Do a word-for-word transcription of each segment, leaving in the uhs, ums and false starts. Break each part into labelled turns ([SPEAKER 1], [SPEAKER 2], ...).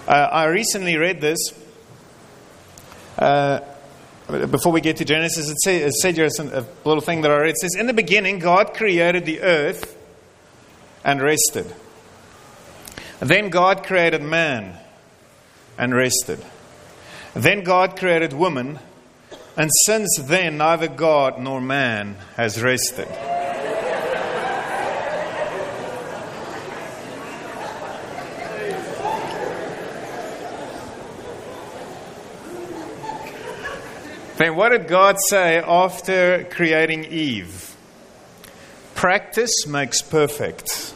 [SPEAKER 1] Uh, I recently read this. Uh, before we get to Genesis, it said, it said here's a little thing that I read. It says, in the beginning, God created the earth and rested. Then God created man and rested. Then God created woman, and since then neither God nor man has rested. Then what did God say after creating Eve? Practice makes perfect.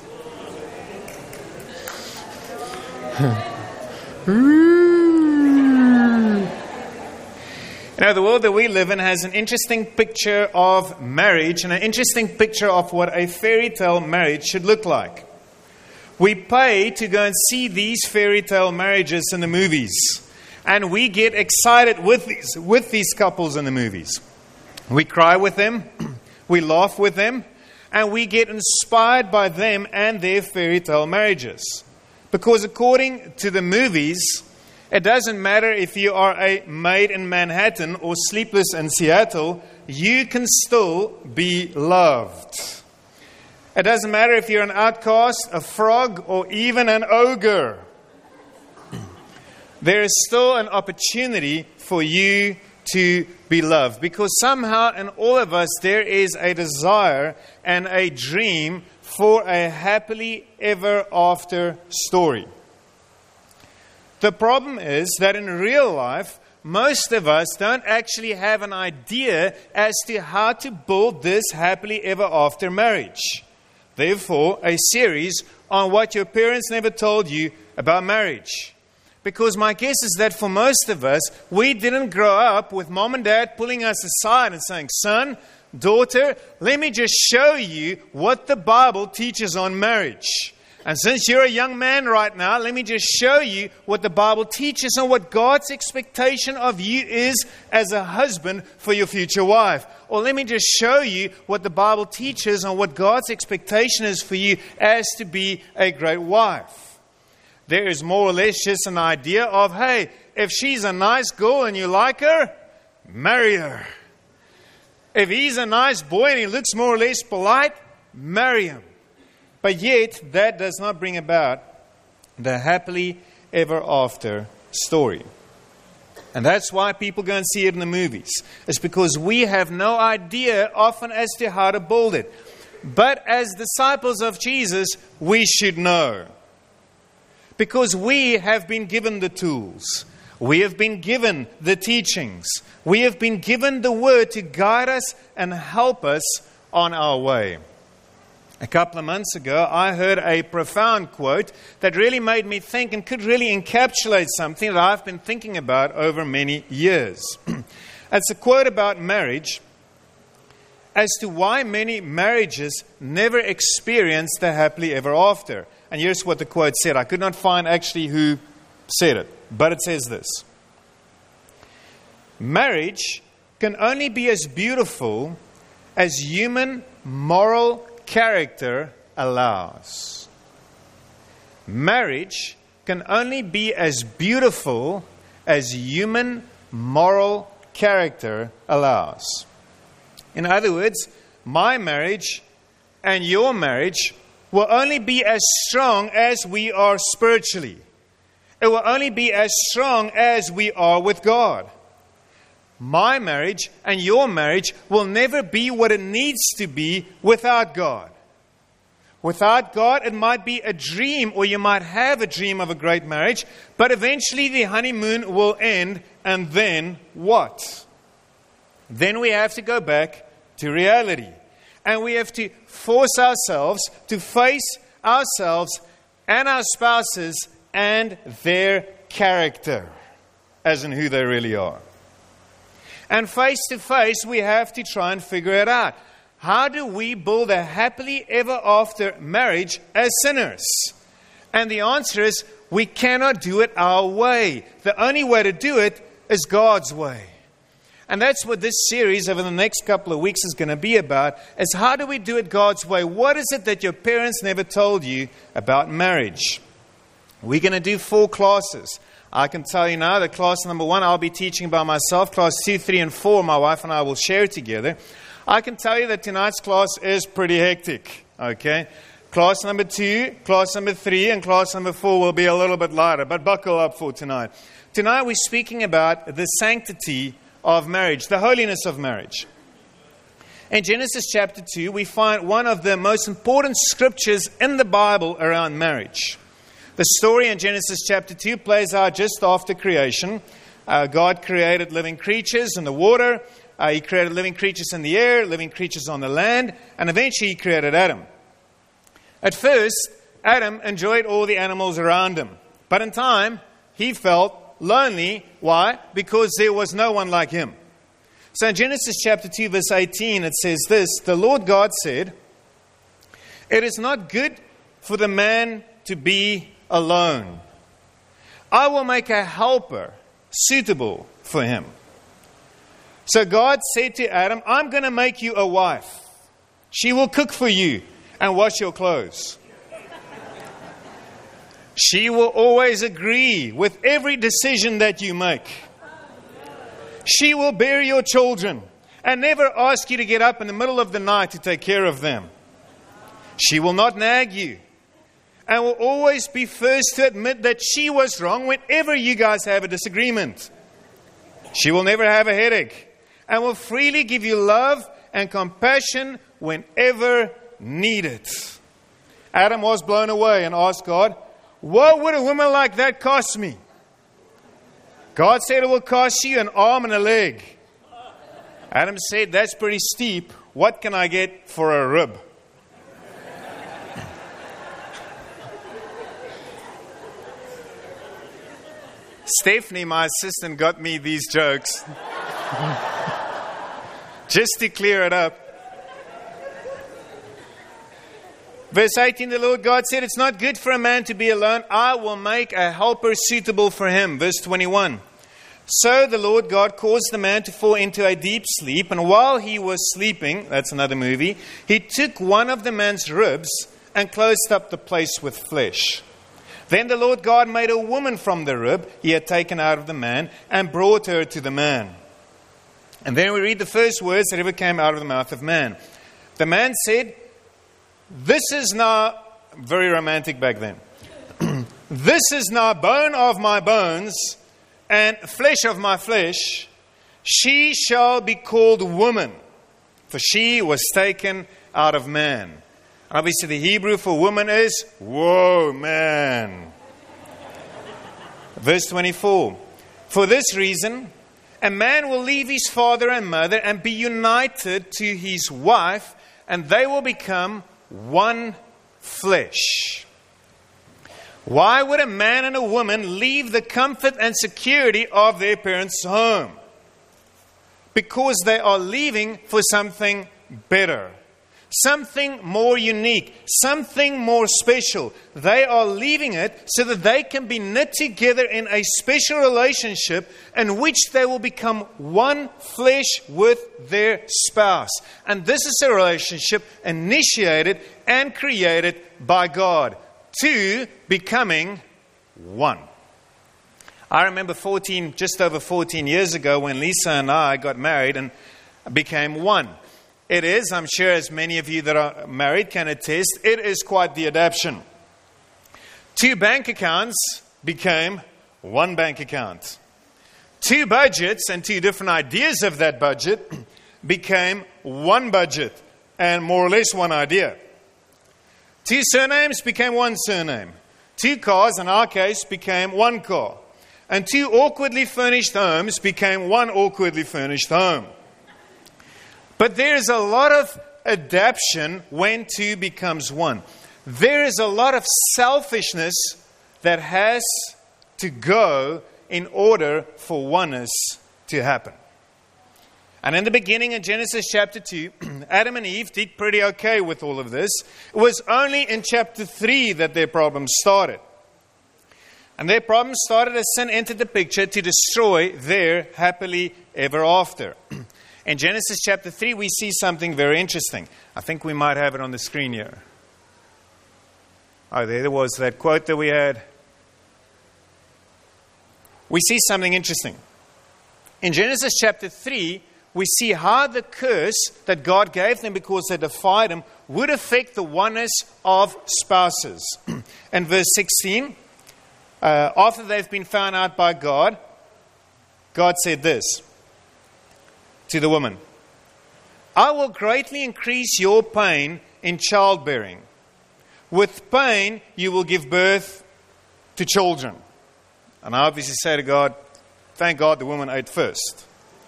[SPEAKER 1] You know, the world that we live in has an interesting picture of marriage and an interesting picture of what a fairy tale marriage should look like. We pay to go and see these fairy tale marriages in the movies. And we get excited with these, with these couples in the movies. We cry with them, we laugh with them, and we get inspired by them and their fairy tale marriages. Because according to the movies, it doesn't matter if you are a maid in Manhattan or sleepless in Seattle, you can still be loved. It doesn't matter if you're an outcast, a frog, or even an ogre. There is still an opportunity for you to be loved. Because somehow in all of us there is a desire and a dream for a happily ever after story. The problem is that in real life, most of us don't actually have an idea as to how to build this happily ever after marriage. Therefore, a series on what your parents never told you about marriage. Because my guess is that for most of us, we didn't grow up with mom and dad pulling us aside and saying, son, daughter, let me just show you what the Bible teaches on marriage. And since you're a young man right now, let me just show you what the Bible teaches and what God's expectation of you is as a husband for your future wife. Or let me just show you what the Bible teaches on what God's expectation is for you as to be a great wife. There is more or less just an idea of, hey, if she's a nice girl and you like her, marry her. If he's a nice boy and he looks more or less polite, marry him. But yet, that does not bring about the happily ever after story. And that's why people go and see it in the movies. It's because we have no idea often as to how to build it. But as disciples of Jesus, we should know. Because we have been given the tools. We have been given the teachings. We have been given the word to guide us and help us on our way. A couple of months ago, I heard a profound quote that really made me think and could really encapsulate something that I've been thinking about over many years. It's a quote about marriage as to why many marriages never experience the happily ever after. And here's what the quote said. I could not find actually who said it, but it says this. Marriage can only be as beautiful as human moral character allows. Marriage can only be as beautiful as human moral character allows. In other words, my marriage and your marriage will only be as strong as we are spiritually. It will only be as strong as we are with God. My marriage and your marriage will never be what it needs to be without God. Without God, it might be a dream, or you might have a dream of a great marriage, but eventually the honeymoon will end, and then what? Then we have to go back to reality. And we have to force ourselves to face ourselves and our spouses and their character, as in who they really are. And face to face, we have to try and figure it out. How do we build a happily ever after marriage as sinners? And the answer is, we cannot do it our way. The only way to do it is God's way. And that's what this series over the next couple of weeks is going to be about, is how do we do it God's way? What is it that your parents never told you about marriage? We're going to do four classes. I can tell you now that class number one, I'll be teaching by myself. Class two, three, and four, my wife and I will share together. I can tell you that tonight's class is pretty hectic. Okay? Class number two, class number three, and class number four will be a little bit lighter, but buckle up for tonight. Tonight we're speaking about the sanctity of marriage, the holiness of marriage. In Genesis chapter two, we find one of the most important scriptures in the Bible around marriage. The story in Genesis chapter two plays out just after creation. Uh, God created living creatures in the water. Uh, he created living creatures in the air, living creatures on the land, and eventually He created Adam. At first, Adam enjoyed all the animals around him. But in time, he felt lonely. Why? Because there was no one like him. So in Genesis chapter two, verse eighteen, it says this, "The Lord God said, 'It is not good for the man to be alone. I will make a helper suitable for him.'" So God said to Adam, "I'm going to make you a wife. She will cook for you and wash your clothes. She will always agree with every decision that you make. She will bear your children and never ask you to get up in the middle of the night to take care of them. She will not nag you and will always be first to admit that she was wrong whenever you guys have a disagreement. She will never have a headache and will freely give you love and compassion whenever needed." Adam was blown away and asked God, "What would a woman like that cost me?" God said, "It will cost you an arm and a leg." Adam said, "That's pretty steep. What can I get for a rib?" Stephanie, my assistant, got me these jokes just to clear it up. Verse eighteen, the Lord God said, "It's not good for a man to be alone. I will make a helper suitable for him." Verse twenty-one. So the Lord God caused the man to fall into a deep sleep, and while he was sleeping, that's another movie, He took one of the man's ribs and closed up the place with flesh. Then the Lord God made a woman from the rib He had taken out of the man and brought her to the man. And then we read the first words that ever came out of the mouth of man. The man said, "This is now," very romantic back then, "this is now bone of my bones and flesh of my flesh. She shall be called woman, for she was taken out of man." Obviously the Hebrew for woman is, whoa, man. Verse twenty-four. "For this reason, a man will leave his father and mother and be united to his wife, and they will become one flesh." Why would a man and a woman leave the comfort and security of their parents' home? Because they are leaving for something better, something more unique, something more special. They are leaving it so that they can be knit together in a special relationship in which they will become one flesh with their spouse. And this is a relationship initiated and created by God. Two becoming one. I remember fourteen, just over fourteen years ago when Lisa and I got married and became one. It is, I'm sure as many of you that are married can attest, it is quite the adaptation. Two bank accounts became one bank account. Two budgets and two different ideas of that budget became one budget and more or less one idea. Two surnames became one surname. Two cars, in our case, became one car. And two awkwardly furnished homes became one awkwardly furnished home. But there is a lot of adaptation when two becomes one. There is a lot of selfishness that has to go in order for oneness to happen. And in the beginning, in Genesis chapter two, Adam and Eve did pretty okay with all of this. It was only in chapter three that their problems started. And their problems started as sin entered the picture to destroy their happily ever after. In Genesis chapter three, we see something very interesting. I think we might have it on the screen here. Oh, there was that quote that we had. we see something interesting. In Genesis chapter three, we see how the curse that God gave them because they defied Him would affect the oneness of spouses. And verse sixteen, uh, after they've been found out by God, God said this to the woman, I will greatly increase your pain in childbearing. With pain, you will give birth to children. And I obviously say to God, thank God the woman ate first.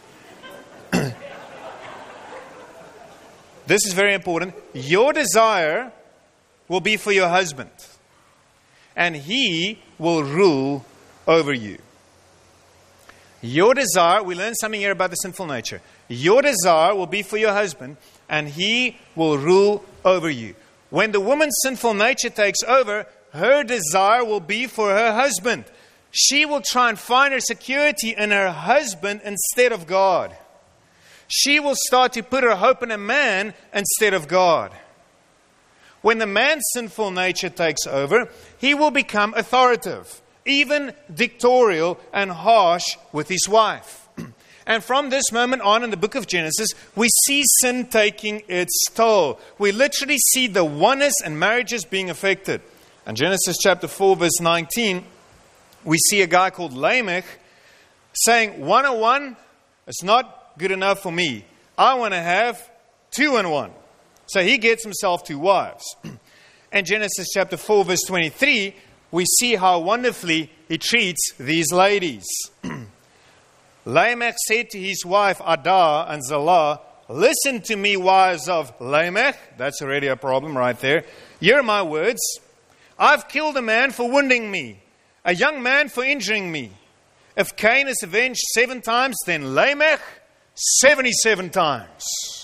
[SPEAKER 1] This is very important. Your desire will be for your husband, and he will rule over you. Your desire, we learned something here about the sinful nature. Your desire will be for your husband, and he will rule over you. When the woman's sinful nature takes over, her desire will be for her husband. She will try and find her security in her husband instead of God. She will start to put her hope in a man instead of God. When the man's sinful nature takes over, he will become authoritative, even dictatorial and harsh with his wife. And from this moment on in the book of Genesis, we see sin taking its toll. We literally see the oneness and marriages being affected. In Genesis chapter four, verse nineteen, we see a guy called Lamech saying, one and one is not good enough for me. I want to have two and one. So he gets himself two wives. And Genesis chapter four, verse twenty-three, we see how wonderfully he treats these ladies. Lamech said to his wife Adah and Zillah, listen to me, wives of Lamech. That's already a problem right there. Hear my words. I've killed a man for wounding me, a young man for injuring me. If Cain is avenged seven times, then Lamech seventy-seven times.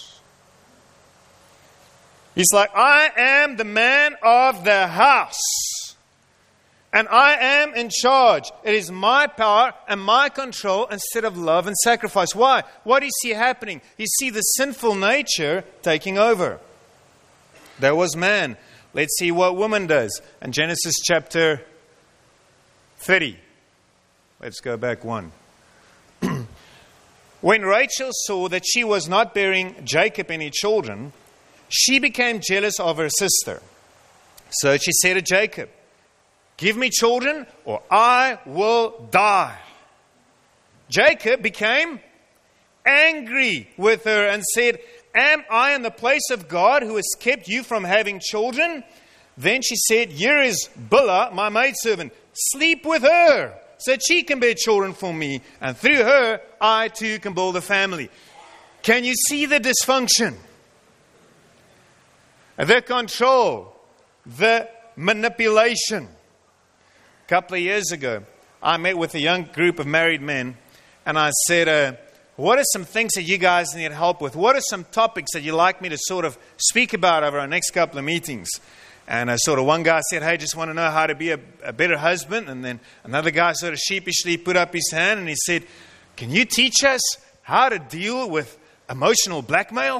[SPEAKER 1] He's like, I am the man of the house. And I am in charge. It is my power and my control instead of love and sacrifice. Why? What do you see happening? You see the sinful nature taking over. There was man. Let's see what woman does. In Genesis chapter thirty. Let's go back one. When Rachel saw that she was not bearing Jacob any children, she became jealous of her sister. So she said to Jacob, give me children or I will die. Jacob became angry with her and said, am I in the place of God who has kept you from having children? Then she said, here is Bilhah, my maidservant. Sleep with her so that she can bear children for me. And through her, I too can build a family. Can you see the dysfunction? The control, the manipulation. A couple of years ago, I met with a young group of married men, and I said, uh, what are some things that you guys need help with? What are some topics that you'd like me to sort of speak about over our next couple of meetings? And uh, sort of one guy said, hey, just want to know how to be a, a better husband. And then another guy sort of sheepishly put up his hand and he said, can you teach us how to deal with emotional blackmail?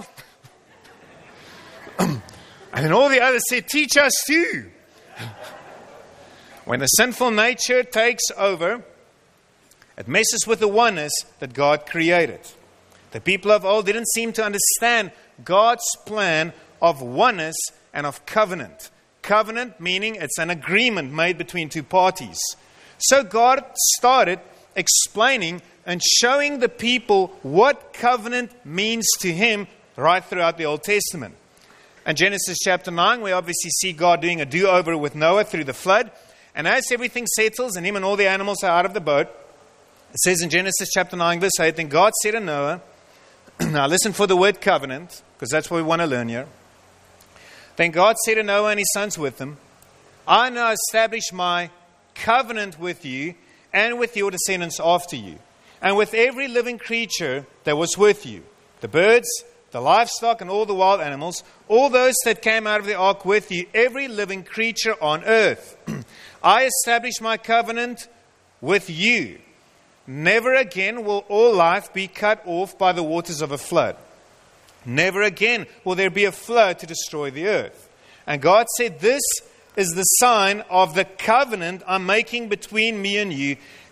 [SPEAKER 1] And then all the others said, teach us too. When the sinful nature takes over, it messes with the oneness that God created. The people of old didn't seem to understand God's plan of oneness and of covenant. Covenant meaning it's an agreement made between two parties. So God started explaining and showing the people what covenant means to Him right throughout the Old Testament. In Genesis chapter nine, we obviously see God doing a do-over with Noah through the flood. And as everything settles and him and all the animals are out of the boat, it says in Genesis chapter nine, verse eight, then God said to Noah, now listen for the word covenant, because that's what we want to learn here. Then God said to Noah and his sons with him, I now establish my covenant with you and with your descendants after you, and with every living creature that was with you, the birds, the livestock, and all the wild animals, all those that came out of the ark with you, every living creature on earth. I establish my covenant with you. Never again will all life be cut off by the waters of a flood. Never again will there be a flood to destroy the earth. And God said, this is the sign of the covenant I'm making between me and you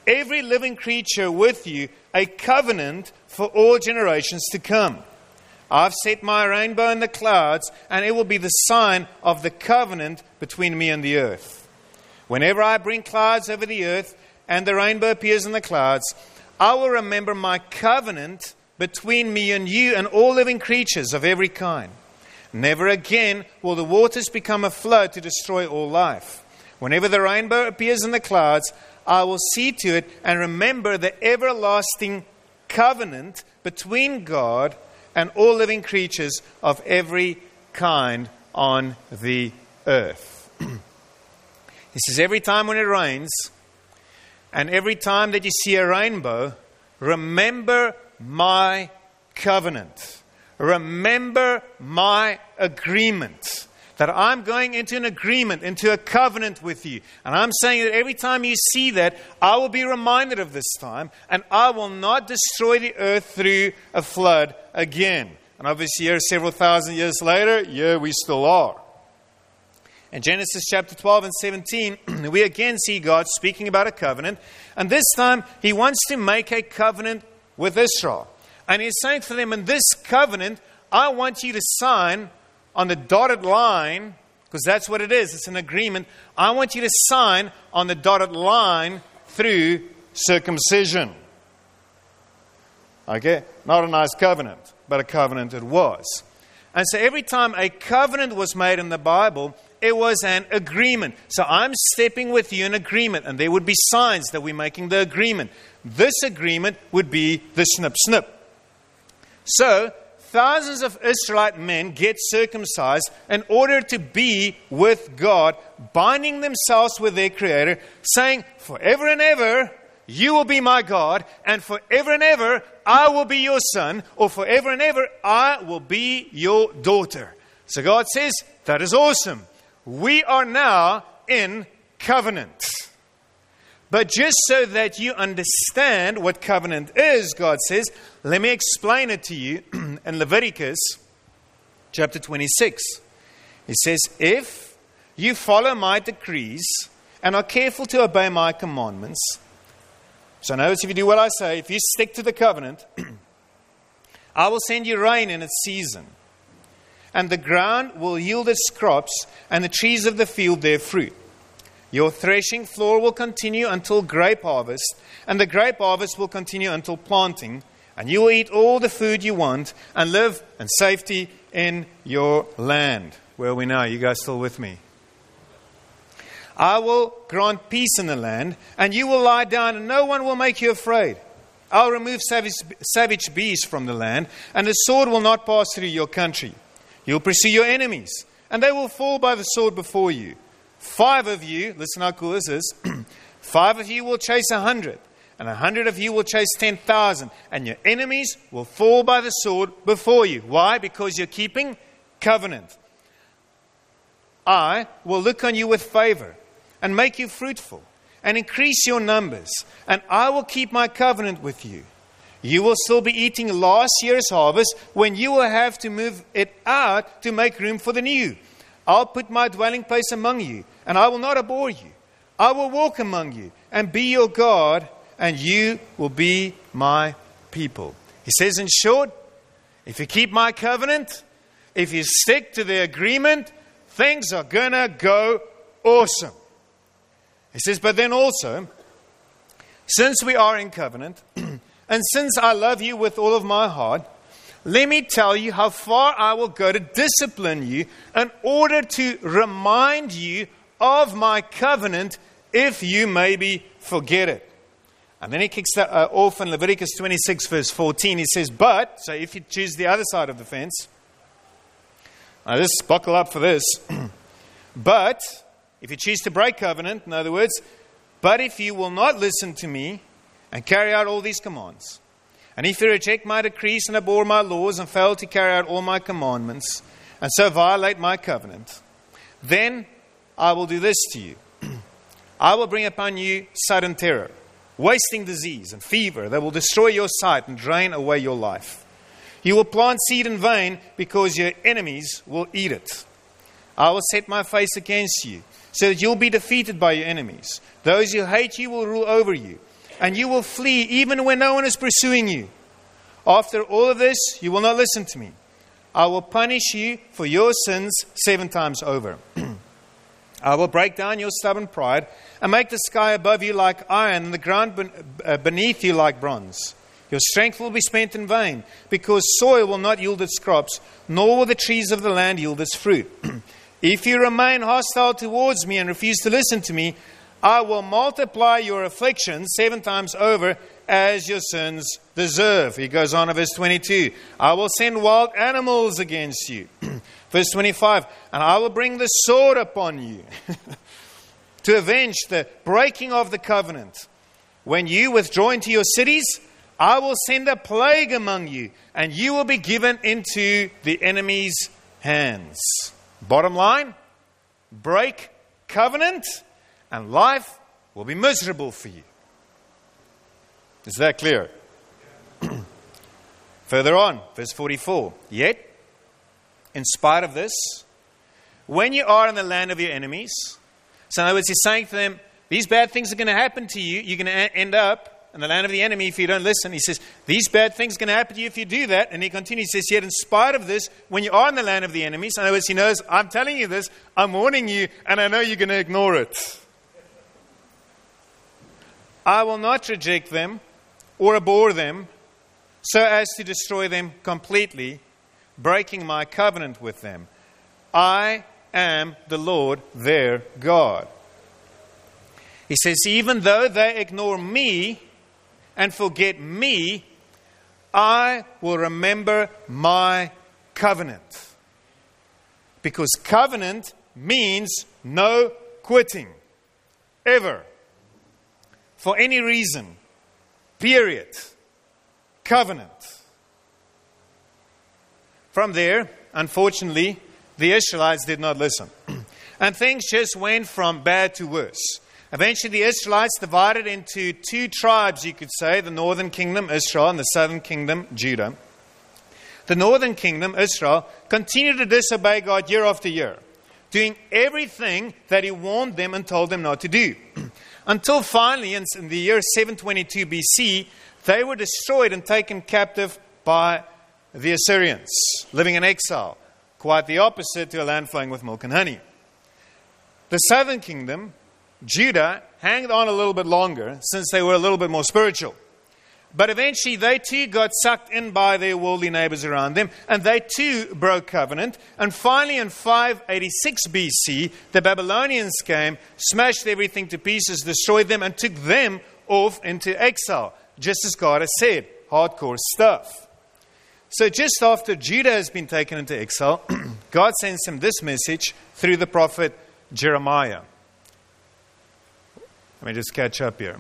[SPEAKER 1] every living creature with you, a covenant for all generations to come. I've set my rainbow in the clouds, and it will be the sign of the covenant between me and the earth. Whenever I bring clouds over the earth, and the rainbow appears in the clouds, I will remember my covenant between me and you and all living creatures of every kind. Never again will the waters become a flood to destroy all life. Whenever the rainbow appears in the clouds, I will see to it and remember the everlasting covenant between God and all living creatures of every kind on the earth. He says, every time when it rains, and every time that you see a rainbow, remember my covenant. Remember my agreement. That I'm going into an agreement, into a covenant with you. And I'm saying that every time you see that, I will be reminded of this time, and I will not destroy the earth through a flood again. And obviously here, several thousand years later, yeah, we still are. In Genesis chapter twelve and seventeen, we again see God speaking about a covenant. And this time, He wants to make a covenant with Israel. And He's saying to them, in this covenant, I want you to sign on the dotted line, because that's what it is, it's an agreement. I want you to sign on the dotted line through circumcision. Okay? Not a nice covenant, but a covenant it was. And so every time a covenant was made in the Bible, it was an agreement. So I'm stepping with you in agreement, and there would be signs that we're making the agreement. This agreement would be the snip snip. So, thousands of Israelite men get circumcised in order to be with God, binding themselves with their Creator, saying, forever and ever, you will be my God, and forever and ever, I will be your son, or forever and ever, I will be your daughter. So God says, that is awesome. We are now in covenant. But just so that you understand what covenant is, God says, let me explain it to you in Leviticus chapter twenty-six. It says, if you follow my decrees and are careful to obey my commandments, so notice if you do what I say, if you stick to the covenant, I will send you rain in its season, and the ground will yield its crops, and the trees of the field their fruit. Your threshing floor will continue until grape harvest, and the grape harvest will continue until planting, and you will eat all the food you want and live in safety in your land. Where are we now? You guys still with me? I will grant peace in the land, and you will lie down, and no one will make you afraid. I'll remove savage, savage beasts from the land, and the sword will not pass through your country. You'll pursue your enemies, and they will fall by the sword before you. Five of you, listen how cool this is, five of you will chase a hundred, and a hundred of you will chase ten thousand, and your enemies will fall by the sword before you. Why? Because you're keeping covenant. I will look on you with favor, and make you fruitful, and increase your numbers, and I will keep my covenant with you. You will still be eating last year's harvest, when you will have to move it out to make room for the new. I'll put my dwelling place among you, and I will not abhor you. I will walk among you and be your God, and you will be my people. He says in short, if you keep my covenant, if you stick to the agreement, things are going to go awesome. He says, but then also, since we are in covenant, and since I love you with all of my heart, let me tell you how far I will go to discipline you in order to remind you of my covenant if you maybe forget it. And then he kicks that uh, off in Leviticus twenty-six verse fourteen. He says, but, so if you choose the other side of the fence, now just buckle up for this. But, if you choose to break covenant, in other words, but if you will not listen to me and carry out all these commands, and if you reject my decrees and abhor my laws and fail to carry out all my commandments, and so violate my covenant, then I will do this to you. I will bring upon you sudden terror, wasting disease and fever that will destroy your sight and drain away your life. You will plant seed in vain because your enemies will eat it. I will set my face against you, so that you'll be defeated by your enemies. Those who hate you will rule over you, and you will flee even when no one is pursuing you. After all of this, you will not listen to me. I will punish you for your sins seven times over. I will break down your stubborn pride and make the sky above you like iron and the ground beneath you like bronze. Your strength will be spent in vain, because soil will not yield its crops, nor will the trees of the land yield its fruit. If you remain hostile towards me and refuse to listen to me, I will multiply your afflictions seven times over as your sins deserve. He goes on in verse twenty-two. I will send wild animals against you. Verse twenty-five. And I will bring the sword upon you to avenge the breaking of the covenant. When you withdraw into your cities, I will send a plague among you, and you will be given into the enemy's hands. Bottom line, break covenant, and life will be miserable for you. Is that clear? Further on, verse forty-four. Yet, in spite of this, when you are in the land of your enemies, so in other words, he's saying to them, these bad things are going to happen to you. You're going to end up in the land of the enemy if you don't listen. He says, these bad things are going to happen to you if you do that. And he continues, he says, yet in spite of this, when you are in the land of the enemies, in other words, he knows, I'm telling you this, I'm warning you, and I know you're going to ignore it. I will not reject them or abhor them so as to destroy them completely, breaking my covenant with them. I am the Lord their God. He says, even though they ignore me and forget me, I will remember my covenant. Because covenant means no quitting. Ever. For any reason. Period. Covenant. From there, unfortunately, the Israelites did not listen. And things just went from bad to worse. Eventually, the Israelites divided into two tribes, you could say, the northern kingdom, Israel, and the southern kingdom, Judah. The northern kingdom, Israel, continued to disobey God year after year, doing everything that He warned them and told them not to do. Until finally, in the year seven twenty-two B C, they were destroyed and taken captive by the Assyrians, living in exile. Quite the opposite to a land flowing with milk and honey. The southern kingdom, Judah, hanged on a little bit longer since they were a little bit more spiritual. But eventually they too got sucked in by their worldly neighbors around them, and they too broke covenant. And finally in five eighty-six B C, the Babylonians came, smashed everything to pieces, destroyed them, and took them off into exile. Just as God has said, hardcore stuff. So just after Judah has been taken into exile, God sends him this message through the prophet Jeremiah. Let me just catch up here.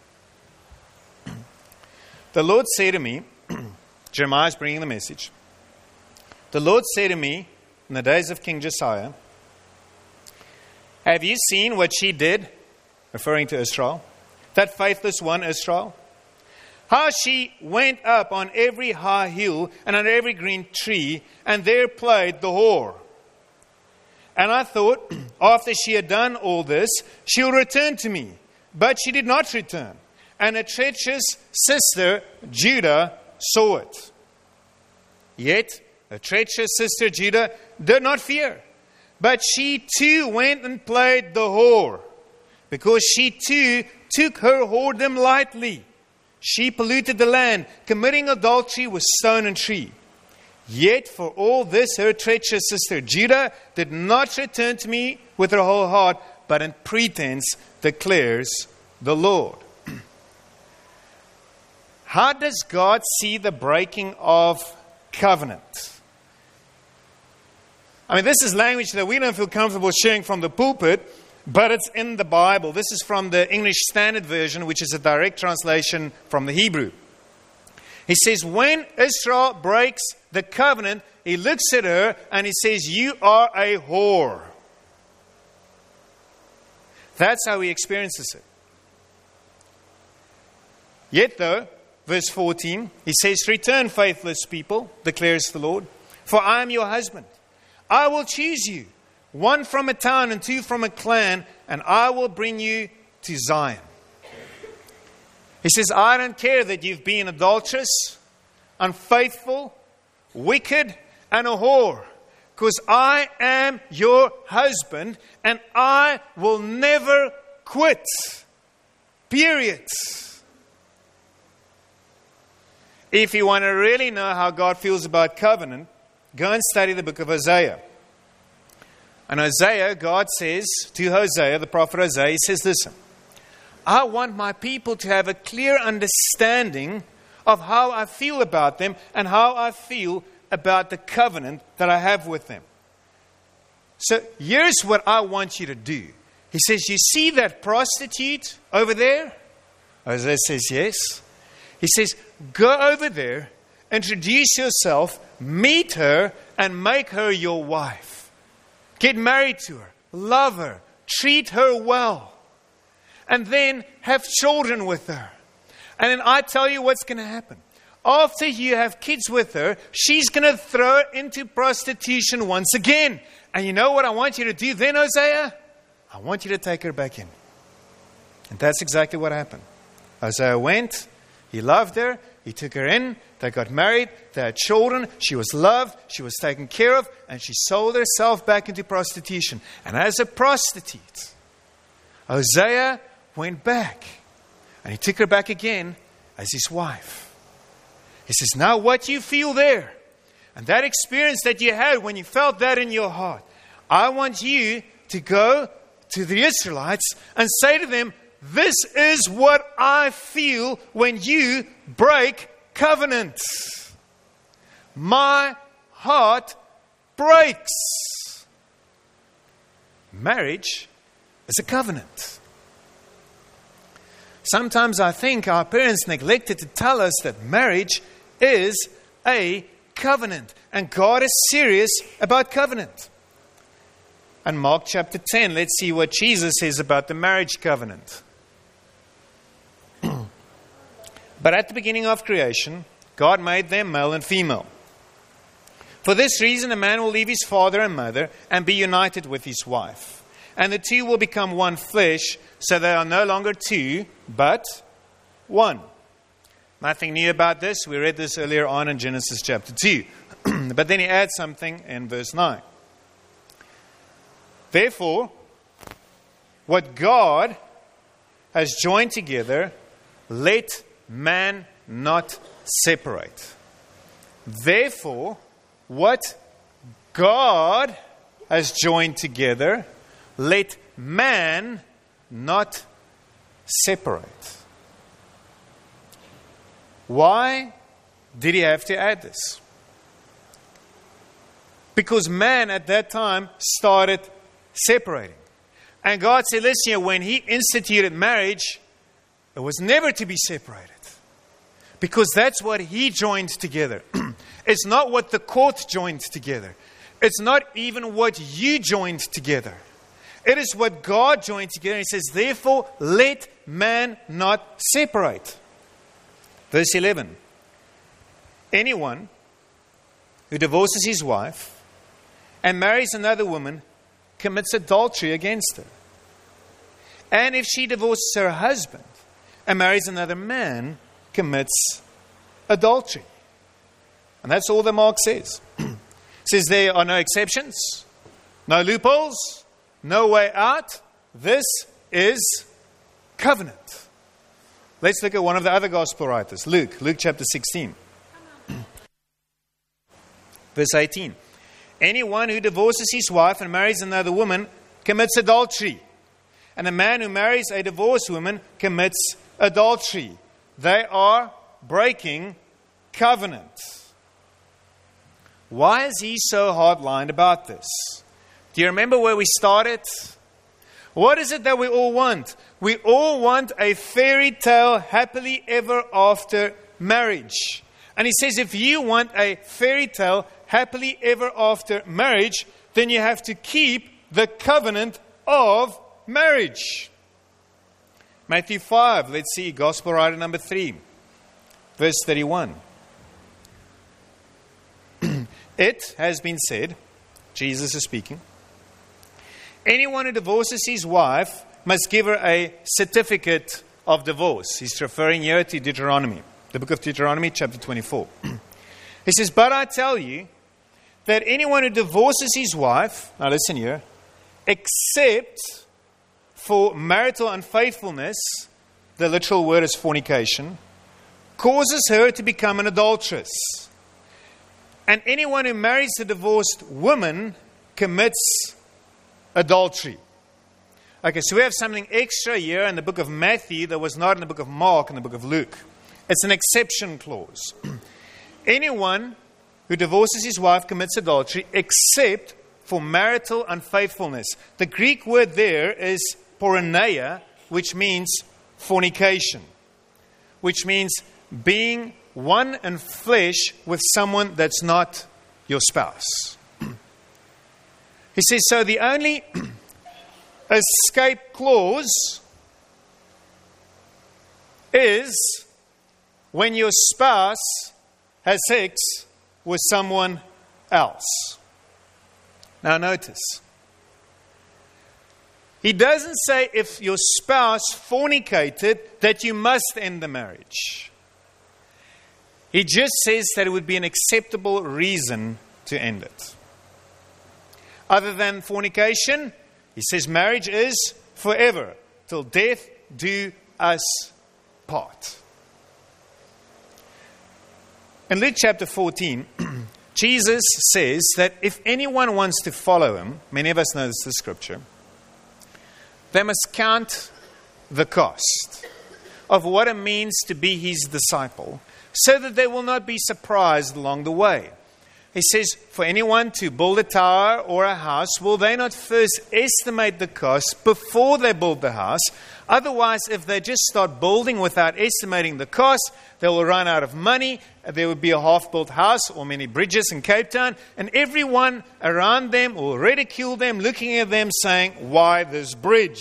[SPEAKER 1] The Lord said to me, Jeremiah is bringing the message. The Lord said to me in the days of King Josiah, have you seen what she did? Referring to Israel. That faithless one, Israel. How she went up on every high hill and on every green tree, and there played the whore. And I thought, after she had done all this, she'll return to me. But she did not return. And a treacherous sister, Judah, saw it. Yet, a treacherous sister, Judah, did not fear. But she too went and played the whore, because she too took her whoredom lightly. She polluted the land, committing adultery with stone and tree. Yet for all this, her treacherous sister Judah did not return to me with her whole heart, but in pretense declares the Lord. How does God see the breaking of covenant? I mean, this is language that we don't feel comfortable sharing from the pulpit, but it's in the Bible. This is from the English Standard Version, which is a direct translation from the Hebrew. He says, when Israel breaks the covenant, he looks at her and he says, you are a whore. That's how he experiences it. Yet though, verse fourteen, he says, return, faithless people, declares the Lord, for I am your husband. I will choose you, one from a town and two from a clan, and I will bring you to Zion. He says, I don't care that you've been adulterous, unfaithful, wicked, and a whore, because I am your husband and I will never quit. Period. If you want to really know how God feels about covenant, go and study the book of Hosea. And Hosea, God says to Hosea, the prophet Hosea, he says, listen, I want my people to have a clear understanding of how I feel about them and how I feel about the covenant that I have with them. So here's what I want you to do. He says, you see that prostitute over there? Hosea says, yes. He says, go over there, introduce yourself, meet her, and make her your wife. Get married to her, love her, treat her well, and then have children with her. And then I tell you what's going to happen. After you have kids with her, she's going to throw into prostitution once again. And you know what I want you to do then, Hosea? I want you to take her back in. And that's exactly what happened. Hosea went, he loved her, he took her in, they got married, they had children, she was loved, she was taken care of, and she sold herself back into prostitution. And as a prostitute, Hosea went back, and he took her back again as his wife. He says, now what you feel there, and that experience that you had when you felt that in your heart, I want you to go to the Israelites and say to them, this is what I feel when you break covenant. My heart breaks. Marriage is a covenant. Sometimes I think our parents neglected to tell us that marriage is a covenant. And God is serious about covenant. And Mark chapter ten, let's see what Jesus says about the marriage covenant. But at the beginning of creation, God made them male and female. For this reason, a man will leave his father and mother and be united with his wife. And the two will become one flesh, so they are no longer two, but one. Nothing new about this. We read this earlier on in Genesis chapter two. But then he adds something in verse nine. Therefore, what God has joined together, let man not separate. Therefore, what God has joined together, let man not separate. Why did he have to add this? Because man at that time started separating. And God said, listen, when he instituted marriage, it was never to be separated. Because that's what he joined together. It's not what the court joined together. It's not even what you joined together. It is what God joined together. He says, therefore, let man not separate. Verse eleven. Anyone who divorces his wife and marries another woman commits adultery against her. And if she divorces her husband and marries another man, commits adultery. And that's all that Mark says. It says there are no exceptions, no loopholes, no way out. This is covenant. Let's look at one of the other gospel writers, Luke, Luke chapter sixteen. Verse eighteen. Anyone who divorces his wife and marries another woman commits adultery. And a man who marries a divorced woman commits adultery. They are breaking covenant. Why is he so hard-lined about this? Do you remember where we started? What is it that we all want? We all want a fairy tale, happily ever after marriage. And he says if you want a fairy tale, happily ever after marriage, then you have to keep the covenant of marriage. Matthew five, let's see, gospel writer number three, verse thirty-one. It has been said, Jesus is speaking, anyone who divorces his wife must give her a certificate of divorce. He's referring here to Deuteronomy, the book of Deuteronomy, chapter twenty-four. He says, but I tell you that anyone who divorces his wife, now listen here, except for marital unfaithfulness, the literal word is fornication, causes her to become an adulteress. And anyone who marries a divorced woman commits adultery. Okay, so we have something extra here in the book of Matthew that was not in the book of Mark and the book of Luke. It's an exception clause. Anyone who divorces his wife commits adultery except for marital unfaithfulness. The Greek word there is porneia, which means fornication, which means being one in flesh with someone that's not your spouse. He says, so the only escape clause is when your spouse has sex with someone else. Now notice, he doesn't say if your spouse fornicated that you must end the marriage. He just says that it would be an acceptable reason to end it. Other than fornication, he says marriage is forever, till death do us part. In Luke chapter fourteen, Jesus says that if anyone wants to follow him, many of us know this is scripture, they must count the cost of what it means to be his disciple, so that they will not be surprised along the way. He says, for anyone to build a tower or a house, will they not first estimate the cost before they build the house? Otherwise, if they just start building without estimating the cost, they will run out of money. There would be a half-built house or many bridges in Cape Town, and everyone around them will ridicule them, looking at them saying, why this bridge?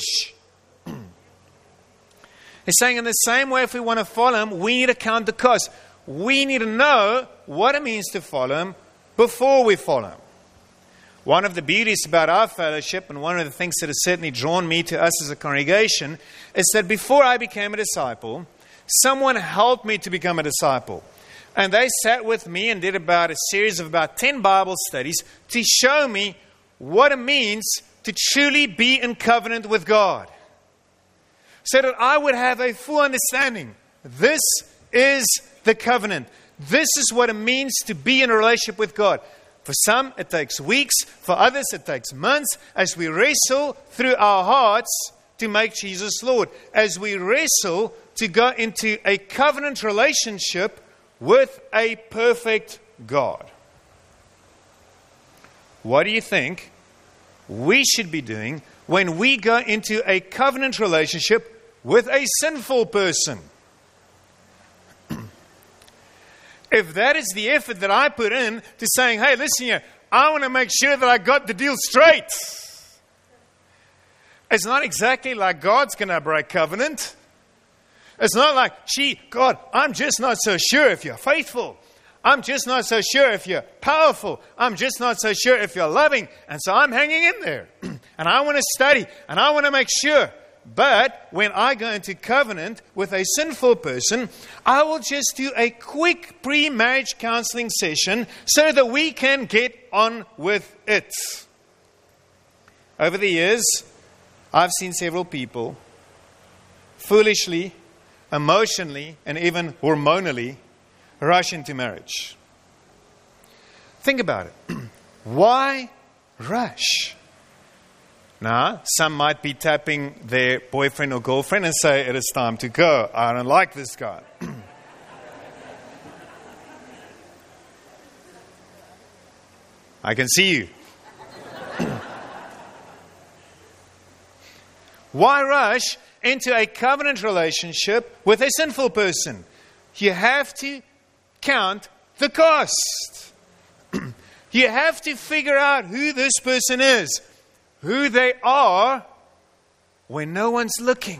[SPEAKER 1] He's saying in the same way, if we want to follow him, we need to count the cost. We need to know what it means to follow him before we follow him. One of the beauties about our fellowship, and one of the things that has certainly drawn me to us as a congregation, is that before I became a disciple, someone helped me to become a disciple. And they sat with me and did about a series of about ten Bible studies to show me what it means to truly be in covenant with God, so that I would have a full understanding. This is the covenant. This is what it means to be in a relationship with God. For some, it takes weeks. For others, it takes months. As we wrestle through our hearts to make Jesus Lord. As we wrestle to go into a covenant relationship with a perfect God. What do you think we should be doing when we go into a covenant relationship with a sinful person? If that is the effort that I put in to saying, hey, listen here, I want to make sure that I got the deal straight. It's not exactly like God's going to break covenant. It's not like, gee, God, I'm just not so sure if you're faithful. I'm just not so sure if you're powerful. I'm just not so sure if you're loving. And so I'm hanging in there. And I want to study. And I want to make sure. But when I go into covenant with a sinful person, I will just do a quick pre-marriage counseling session so that we can get on with it. Over the years, I've seen several people foolishly, emotionally, and even hormonally rush into marriage. Think about it. Why rush? Now, some might be tapping their boyfriend or girlfriend and say, it is time to go. I don't like this guy. I can see you. Why rush into a covenant relationship with a sinful person? You have to count the cost. You have to figure out who this person is, who they are when no one's looking,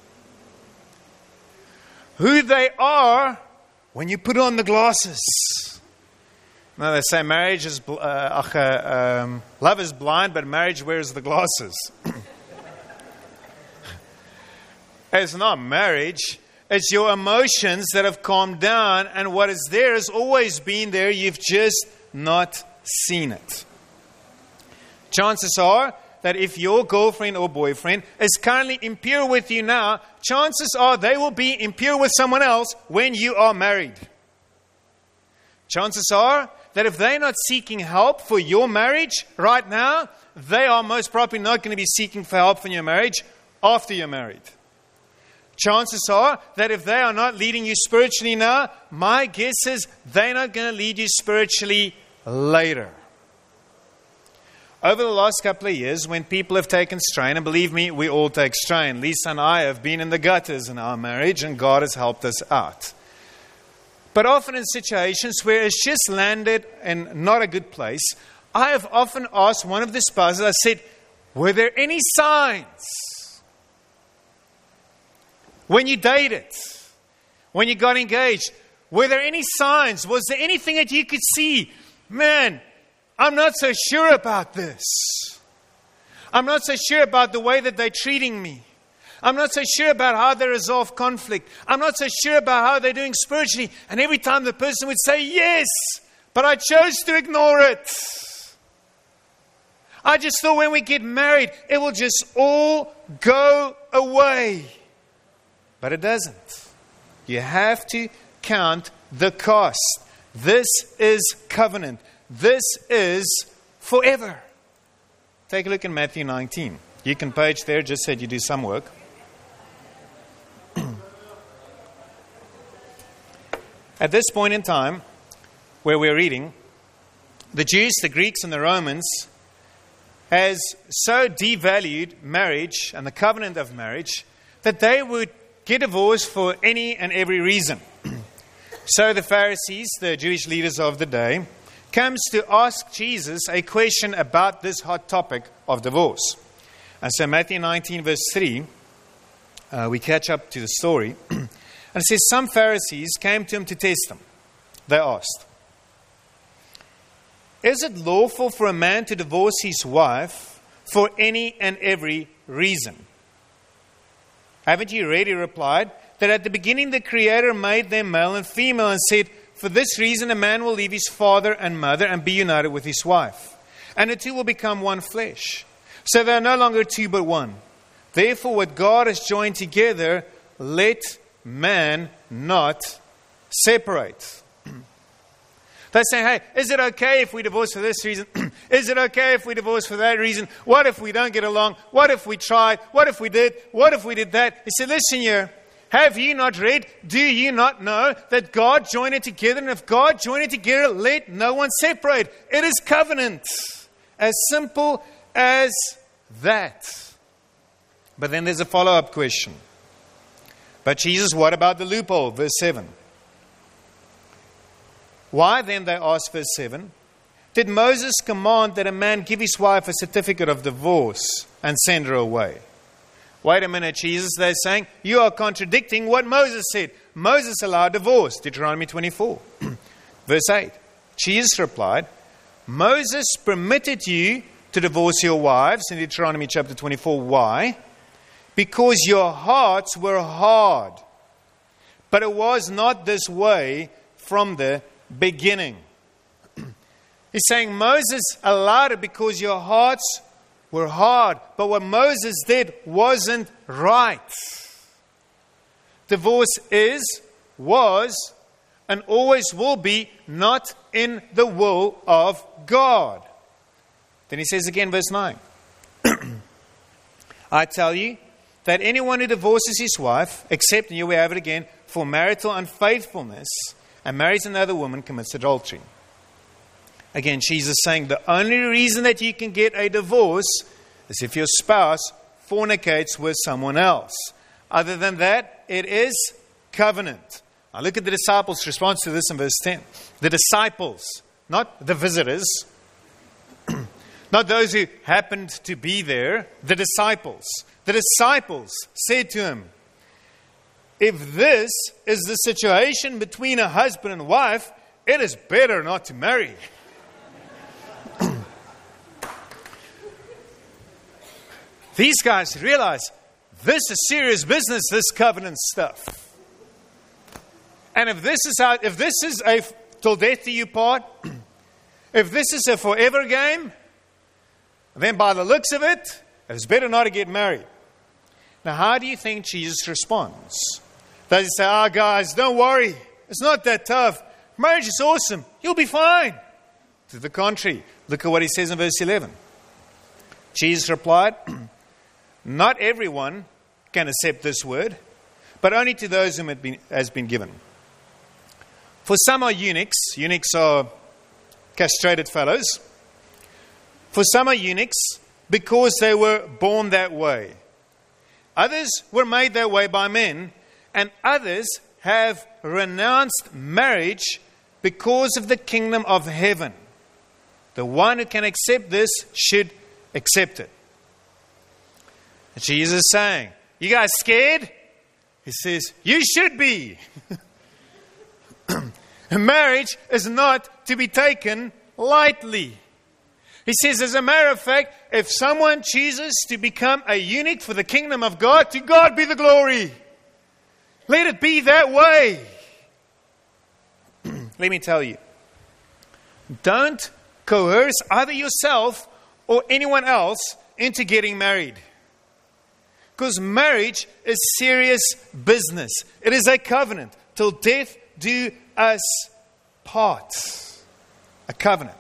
[SPEAKER 1] who they are when you put on the glasses. Now they say marriage is uh, uh, um, love is blind, but marriage wears the glasses. It's not marriage. It's your emotions that have calmed down, and what is there has always been there. You've just not seen it. Chances are that if your girlfriend or boyfriend is currently impure with you now, chances are they will be impure with someone else when you are married. Chances are that if they're not seeking help for your marriage right now, they are most probably not going to be seeking for help for your marriage after you're married. Chances are that if they are not leading you spiritually now, my guess is they're not going to lead you spiritually later. Over the last couple of years, when people have taken strain, and believe me, we all take strain. Lisa and I have been in the gutters in our marriage, and God has helped us out. But often in situations where it's just landed in not a good place, I have often asked one of the spouses, I said, were there any signs? When you dated, when you got engaged, were there any signs? Was there anything that you could see? Man, I'm not so sure about this. I'm not so sure about the way that they're treating me. I'm not so sure about how they resolve conflict. I'm not so sure about how they're doing spiritually. And every time the person would say, yes, but I chose to ignore it. I just thought when we get married, it will just all go away. But it doesn't. You have to count the cost. This is covenant. This is forever. Take a look in Matthew nineteen. You can page there, just said you do some work. At this point in time, where we're reading, the Jews, the Greeks, and the Romans has so devalued marriage and the covenant of marriage that they would get divorced for any and every reason. So the Pharisees, the Jewish leaders of the day, comes to ask Jesus a question about this hot topic of divorce. And so Matthew nineteen verse three, uh, we catch up to the story. And it says, some Pharisees came to him to test him. They asked, is it lawful for a man to divorce his wife for any and every reason? Haven't you already replied that at the beginning the Creator made them male and female and said, for this reason a man will leave his father and mother and be united with his wife, and the two will become one flesh. So they are no longer two but one. Therefore what God has joined together, let man not separate. They say, hey, is it okay if we divorce for this reason? Is it okay if we divorce for that reason? What if we don't get along? What if we tried? What if we did? What if we did that? He said, listen here. Have you not read? Do you not know that God joined it together? And if God joined it together, let no one separate. It is covenant. As simple as that. But then there's a follow-up question. But Jesus, what about the loophole? Verse seven. Why then, they ask, verse seven, did Moses command that a man give his wife a certificate of divorce and send her away? Wait a minute, Jesus, they're saying, you are contradicting what Moses said. Moses allowed divorce, Deuteronomy twenty-four. Verse eight, Jesus replied, Moses permitted you to divorce your wives in Deuteronomy chapter twenty-four. Why? Because your hearts were hard. But it was not this way from the beginning. He's saying Moses allowed it because your hearts were hard. But what Moses did wasn't right. Divorce is, was, and always will be not in the will of God. Then he says again, verse nine. I tell you that anyone who divorces his wife, except, and here we have it again, for marital unfaithfulness, and marries another woman, commits adultery. Again, Jesus is saying the only reason that you can get a divorce is if your spouse fornicates with someone else. Other than that, it is covenant. Now look at the disciples' response to this in verse ten. The disciples, not the visitors, not those who happened to be there, the disciples. The disciples said to him, if this is the situation between a husband and wife, it is better not to marry. These guys realize this is serious business, this covenant stuff. And if this is how, if this is a till death do you part, if this is a forever game, then by the looks of it, it's better not to get married. Now, how do you think Jesus responds? Does he say, "Ah, oh, guys, don't worry. It's not that tough. Marriage is awesome. You'll be fine." To the contrary, look at what he says in verse eleven. Jesus replied, "Not everyone can accept this word, but only to those whom it been, has been given. For some are eunuchs." Eunuchs are castrated fellows. "For some are eunuchs because they were born that way. Others were made that way by men, and others have renounced marriage because of the kingdom of heaven. The one who can accept this should accept it." And Jesus is saying, "You guys scared?" He says, "You should be." Marriage is not to be taken lightly. He says, as a matter of fact, if someone chooses to become a eunuch for the kingdom of God, to God be the glory. Let it be that way. Let me tell you, don't coerce either yourself or anyone else into getting married. Because marriage is serious business. It is a covenant. Till death do us part. A covenant.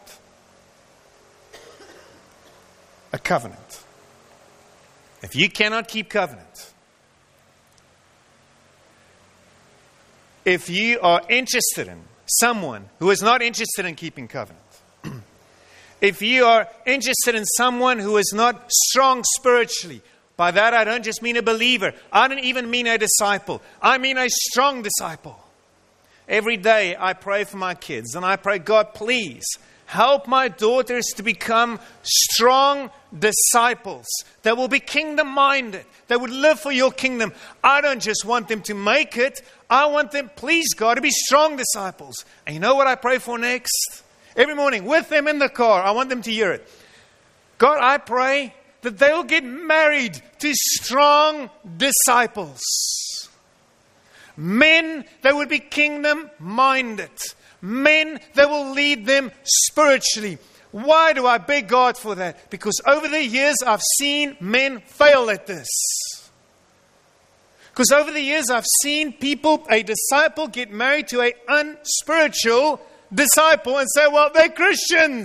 [SPEAKER 1] A covenant. If you cannot keep covenant, if you are interested in someone who is not interested in keeping covenant, if you are interested in someone who is not strong spiritually, by that I don't just mean a believer. I don't even mean a disciple. I mean a strong disciple. Every day I pray for my kids and I pray, God, please help my daughters to become strong disciples that will be kingdom-minded, that would live for your kingdom. I don't just want them to make it. I want them, please God, to be strong disciples. And you know what I pray for next? Every morning with them in the car, I want them to hear it. God, I pray that they will get married to strong disciples. Men that would be kingdom-minded. Men that will lead them spiritually. Why do I beg God for that? Because over the years I've seen men fail at this. Because over the years I've seen people, a disciple get married to an unspiritual disciple and say, well, they're Christians.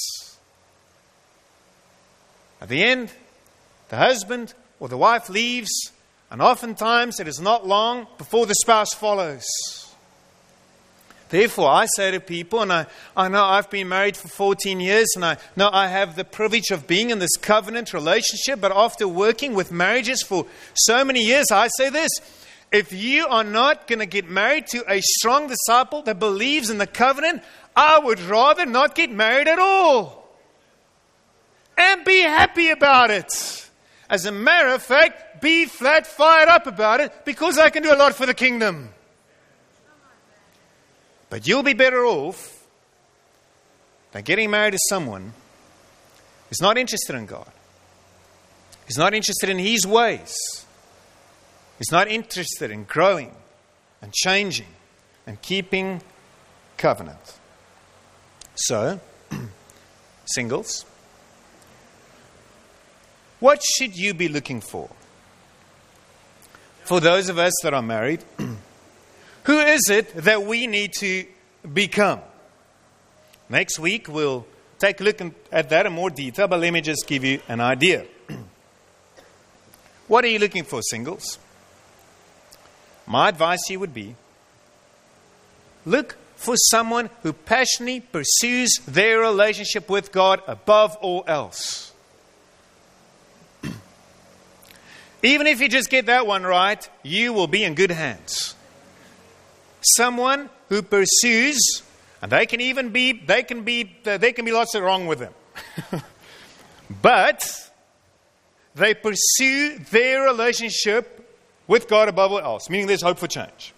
[SPEAKER 1] At the end, the husband or the wife leaves, and oftentimes it is not long before the spouse follows. Therefore, I say to people, and I, I know I've been married for fourteen years, and I know I have the privilege of being in this covenant relationship, but after working with marriages for so many years, I say this: if you are not going to get married to a strong disciple that believes in the covenant, I would rather not get married at all. And be happy about it. As a matter of fact, be flat fired up about it, because I can do a lot for the kingdom. But you'll be better off than getting married to someone who's not interested in God. He's not interested in His ways. He's not interested in growing and changing and keeping covenant. So, singles, what should you be looking for? For those of us that are married, who is it that we need to become? Next week we'll take a look at that in more detail, but let me just give you an idea. What are you looking for, singles? My advice to you would be, look for someone who passionately pursues their relationship with God above all else. Even if you just get that one right, you will be in good hands. Someone who pursues, and they can even be, they can be, there can be lots of wrong with them. But they pursue their relationship with God above all else, meaning there's hope for change.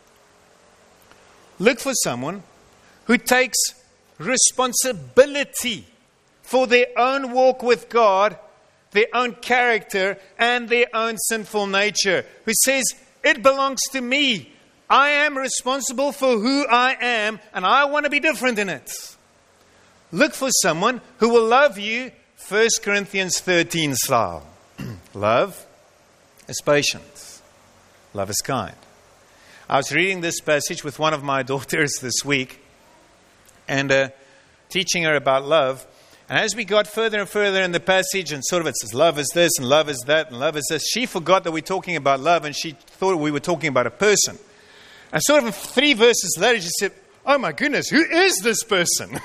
[SPEAKER 1] Look for someone who takes responsibility for their own walk with God their own character and their own sinful nature, who says, it belongs to me. I am responsible for who I am, and I want to be different in it. Look for someone who will love you, First Corinthians thirteen style. Love is patient. Love is kind. I was reading this passage with one of my daughters this week and uh, teaching her about love. And as we got further and further in the passage, and sort of it says love is this and love is that and love is this, she forgot that we're talking about love and she thought we were talking about a person. And sort of three verses later, she said, oh my goodness, who is this person?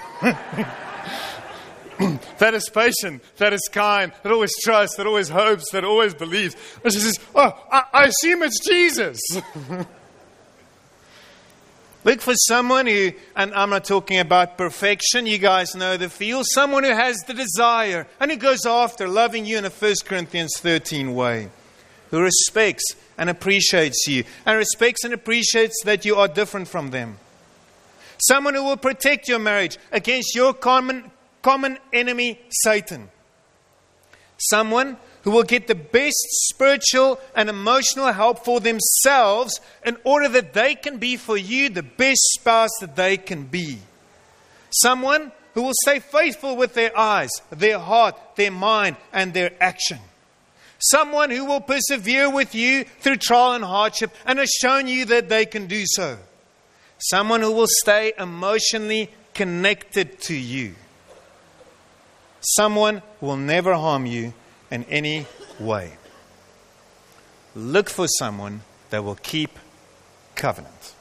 [SPEAKER 1] That is patient, that is kind, that always trusts, that always hopes, that always believes. And she says, oh, I, I assume it's Jesus. Look for someone who, and I'm not talking about perfection, you guys know the feel, someone who has the desire and who goes after loving you in a First Corinthians thirteen way, who respects and appreciates you, and respects and appreciates that you are different from them. Someone who will protect your marriage against your common, common enemy, Satan. Someone who will get the best spiritual and emotional help for themselves in order that they can be for you the best spouse that they can be. Someone who will stay faithful with their eyes, their heart, their mind, and their action. Someone who will persevere with you through trial and hardship and has shown you that they can do so. Someone who will stay emotionally connected to you. Someone who will never harm you in any way. Look for someone that will keep covenant.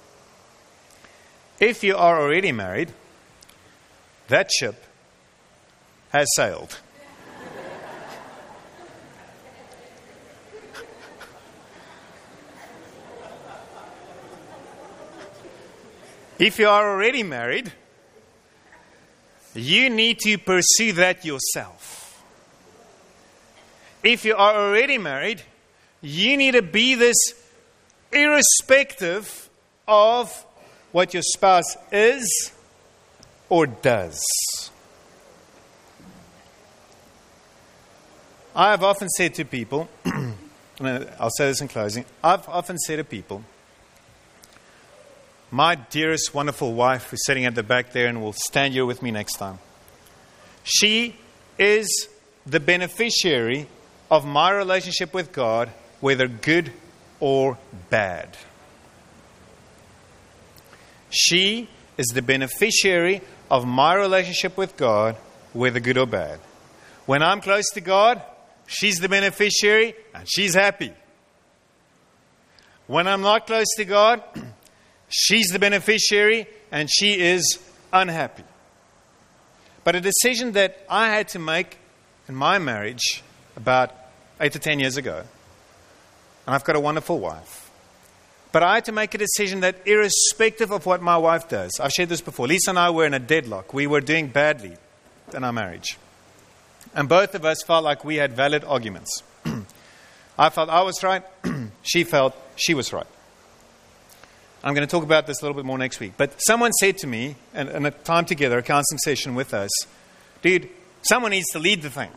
[SPEAKER 1] If you are already married, that ship has sailed. If you are already married, you need to pursue that yourself. If you are already married, you need to be this irrespective of what your spouse is or does. I have often said to people, and I'll say this in closing, I've often said to people, my dearest, wonderful wife who's sitting at the back there and will stand here with me next time, she is the beneficiary of my relationship with God, whether good or bad. She is the beneficiary of my relationship with God, whether good or bad. When I'm close to God, she's the beneficiary and she's happy. When I'm not close to God, she's the beneficiary and she is unhappy. But a decision that I had to make in my marriage about eight to ten years ago, and I've got a wonderful wife, but I had to make a decision that irrespective of what my wife does, I've shared this before, Lisa and I were in a deadlock. We were doing badly in our marriage. And both of us felt like we had valid arguments. I felt I was right. She felt she was right. I'm going to talk about this a little bit more next week. But someone said to me, in, in a time together, a counseling session with us, dude, someone needs to lead the thing.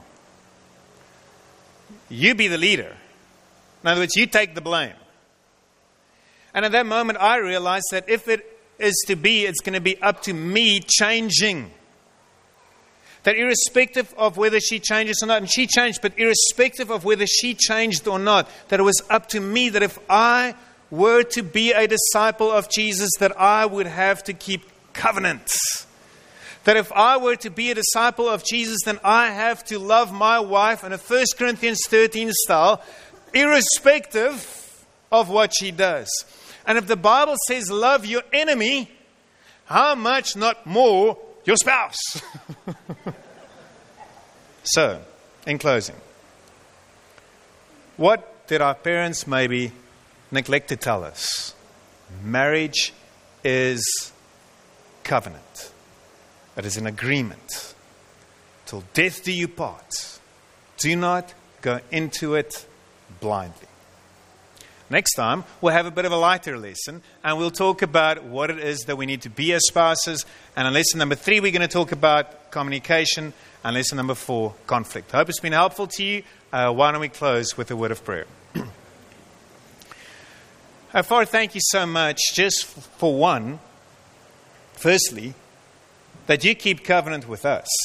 [SPEAKER 1] You be the leader. In other words, you take the blame. And at that moment, I realized that if it is to be, it's going to be up to me changing. That irrespective of whether she changes or not, and she changed, but irrespective of whether she changed or not, that it was up to me that if I were to be a disciple of Jesus, that I would have to keep covenants. That if I were to be a disciple of Jesus, then I have to love my wife in a First Corinthians thirteen style, irrespective of what she does. And if the Bible says love your enemy, how much not more your spouse? So, in closing, what did our parents maybe neglect to tell us? Marriage is covenant. It is an agreement. Till death do you part. Do not go into it blindly. Next time, we'll have a bit of a lighter lesson, and we'll talk about what it is that we need to be as spouses. And in lesson number three, we're going to talk about communication, and lesson number four, conflict. I hope it's been helpful to you. Uh, why don't we close with a word of prayer? uh, Father, thank you so much, just for one, firstly, that you keep covenant with us.